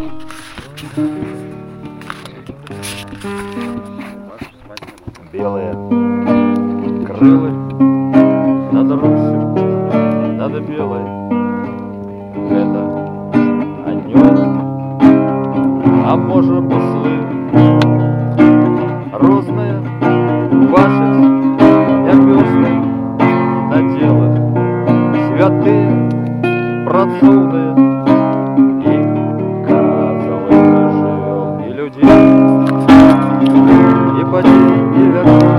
Белые крылы над Русью, над белой. Это анёл, а может послы. Розная башить я вёсны наделах, святые, працоўныя і казалы жил, і людей, і падзей, і вяршин.